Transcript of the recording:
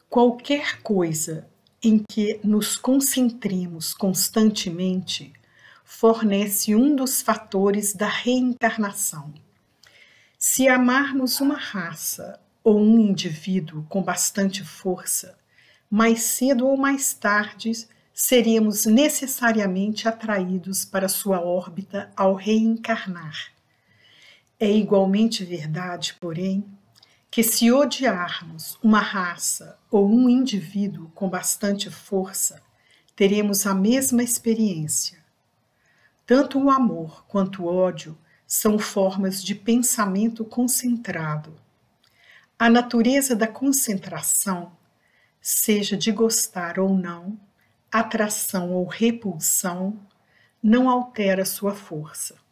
Qualquer coisa em que nos concentremos constantemente fornece um dos fatores da reencarnação. Se amarmos uma raça ou um indivíduo com bastante força, mais cedo ou mais tarde seríamos necessariamente atraídos para sua órbita ao reencarnar. É igualmente verdade, porém, que se odiarmos uma raça ou um indivíduo com bastante força, teremos a mesma experiência. Tanto o amor quanto o ódio são formas de pensamento concentrado. A natureza da concentração, seja de gostar ou não, atração ou repulsão, não altera sua força.